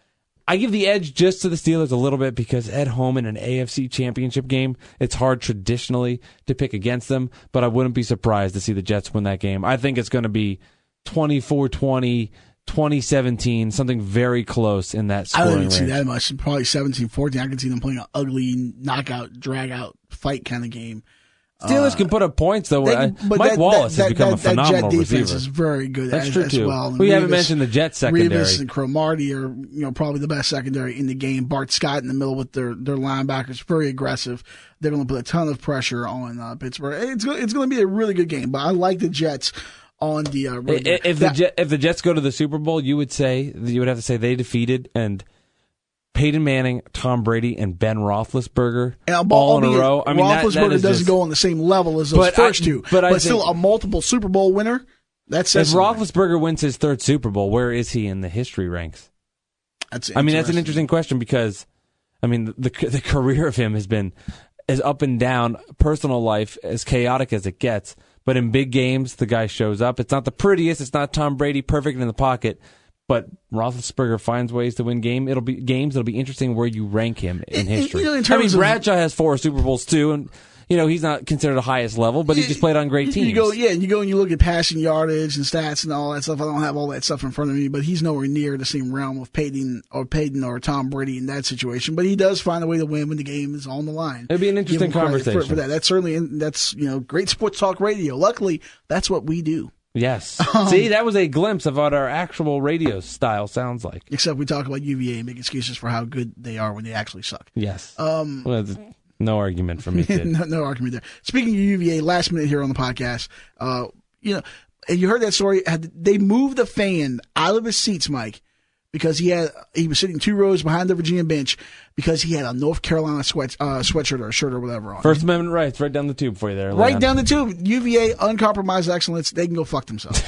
I give the edge just to the Steelers a little bit because at home in an A F C championship game, it's hard traditionally to pick against them, but I wouldn't be surprised to see the Jets win that game. I think it's going to be twenty-four twenty, twenty seventeen, something very close in that scoring I don't even range. see that much. Probably seventeen fourteen. I can see them playing an ugly knockout, drag-out fight kind of game. Steelers uh, can put up points, though. They, uh, but Mike that, Wallace that, has become that, a phenomenal that Jet defense receiver. is very good. That's as, true, as too. well. We Revis, haven't mentioned the Jets secondary. Revis and Cromartie are, you know, probably the best secondary in the game. Bart Scott in the middle with their, their linebackers, very aggressive. They're going to put a ton of pressure on uh, Pittsburgh. It's, it's going to be a really good game, but I like the Jets on the uh, road. If, if, that, the Jet, if the Jets go to the Super Bowl, you would say, you would have to say they defeated and Peyton Manning, Tom Brady, and Ben Roethlisberger And all in a row. I mean, that, Roethlisberger that is doesn't just, go on the same level as those but first I, two, but, I but still think, a multiple Super Bowl winner. That's if Roethlisberger wins his third Super Bowl, where is he in the history ranks? That's I mean, that's an interesting question because, I mean, the the career of him has been as up and down, personal life as chaotic as it gets. But in big games, the guy shows up. It's not the prettiest. It's not Tom Brady, perfect in the pocket. But Roethlisberger finds ways to win game. It'll be games. It'll be interesting where you rank him in history. You know, in I mean, terms of- Bradshaw has four Super Bowls too, and you know he's not considered the highest level, but he just played on great teams. You go, yeah, you go and you look at passing yardage and stats and all that stuff. I don't have all that stuff in front of me, but he's nowhere near the same realm of Peyton or Peyton or Tom Brady in that situation. But he does find a way to win when the game is on the line. It'd be an interesting Give him credit conversation for, for that. That's certainly that's you know great sports talk radio. Luckily, that's what we do. Yes. Um, See, that was a glimpse of what our actual radio style sounds like. Except we talk about U V A and make excuses for how good they are when they actually suck. Yes. Um, well, th- no argument from me, kid. no, no argument there. Speaking of U V A, last minute here on the podcast, uh, you know, and you heard that story. Had, they moved the fan out of his seats, Mike, because he had he was sitting two rows behind the Virginia bench because he had a North Carolina sweat uh, sweatshirt or a shirt or whatever on. First Amendment rights, right down the tube for you there. Right Leon. down the tube. U V A, uncompromised excellence. They can go fuck themselves.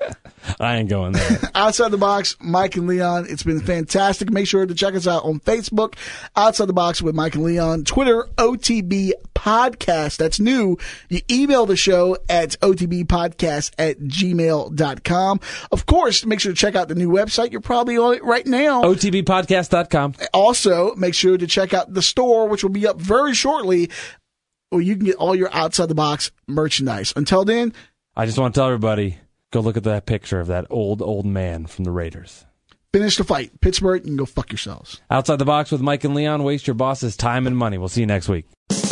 I ain't going there. Outside the Box, Mike and Leon. It's been fantastic. Make sure to check us out on Facebook, Outside the Box with Mike and Leon. Twitter, O T B Podcast. That's new. You email the show at O T B podcast at gmail dot com. Of course, make sure to check out the new website. You're probably on it right now. O T B podcast dot com. Also, make sure to check out the store, which will be up very shortly, where you can get all your Outside the Box merchandise. Until then, I just want to tell everybody, go look at that picture of that old, old man from the Raiders. finish the fight. Pittsburgh, you can go fuck yourselves. Outside the Box with Mike and Leon. Waste your boss's time and money. We'll see you next week.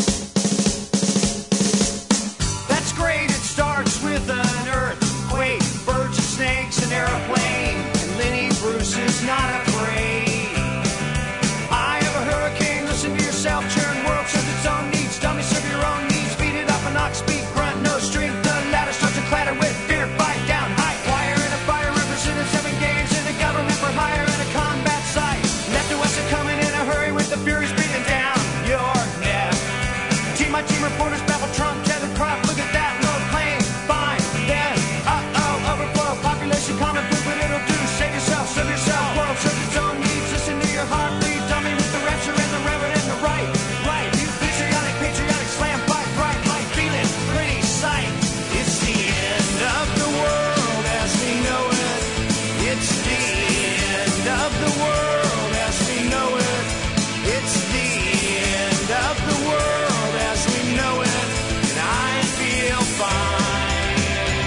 That's great. It starts with an earthquake, birds and snakes, an airplane, and Lenny Bruce is not afraid. I have a hurricane. Listen to yourself. Churn world serves its own needs. Dummy serve your own needs. Beat it up and knock speed. Grunt no strength. The ladder starts to clatter with fear. Fight down high. Wire in a fire. Represented seven games in the government for hire in a combat site. Left to west are coming in a hurry with the furies beating down your neck. Team my team reporters babble Trump, tether crop. Look at that, no plane. Fine, then, uh-oh, overflow. Population common food, but it'll do. Save yourself, serve yourself. World serves its own needs. Listen to your heart bleed. Dummy with the rapture and the reverend and the right. Right, you patriotic, patriotic slam fight. Right, like feeling pretty sight. It's the end of the world as we know it. It's the end of the world as we know it. It's the end of the world as we know it. And I feel fine.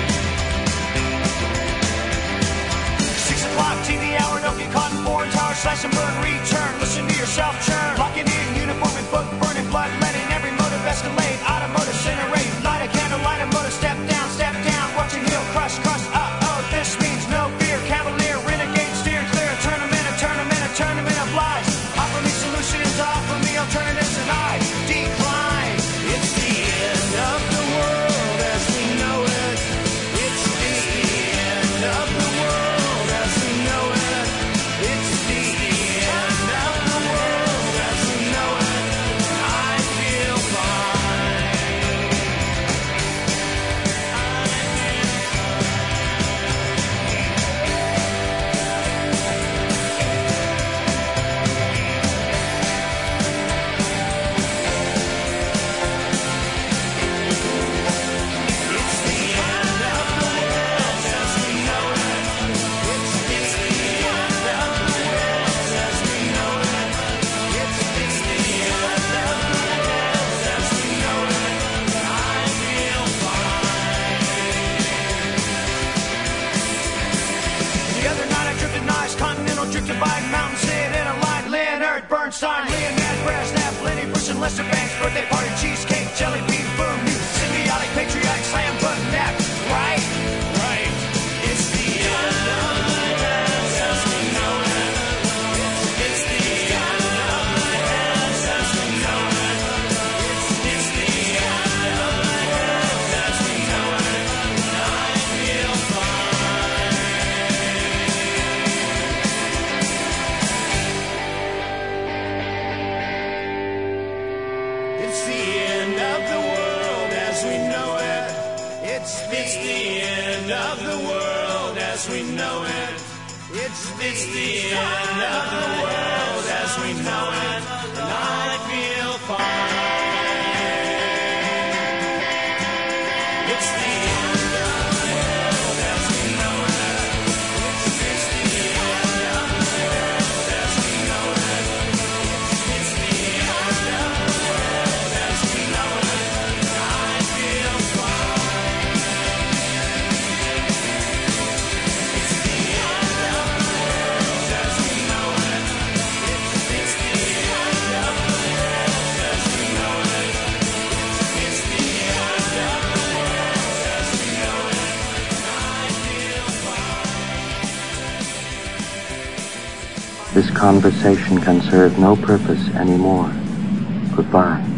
Six o'clock T V hour, don't get caught in foreign tower, slash and burn, return. Listen to yourself churn. Locking in, uniform and book, burning blood, letting every motive escalate. Automotive incinerate, light a candle, light a motor, step down, step down. Watching heel crush, crush, uh-oh, this means no fear. Cavalier, renegade, steer clear. A tournament, a tournament, a tournament of lies. Offer me solutions, offer me alternatives, and I decline. It's the end of the world as we know it. It's the end of the world as we know it. It's the end of the world Einstein, Leonard, Brezhnev, Lenny Bruce, and Lester Banks, birthday party, cheesecake, jelly bean, boom, you symbiotic, patriotic, slam button nap, right? Right. It's the end of the world as we know it. It's the end of the world as we know it. It's the end of the world as we know it. I feel fine. It's the end of the world as we know it. It's the, it's the end of the world as we know it. It's the, it's the end of the world as we know it. And I feel fine. It's the end of the world as we know it. It's, it's the end of the world as we know it. It's the end of the world as we know it. And I feel fine. It's the end of the world as we know it. It's, it's the end of the world as we know it. It's the end of the world as we know it. And I feel fine. This conversation can serve no purpose anymore. Goodbye.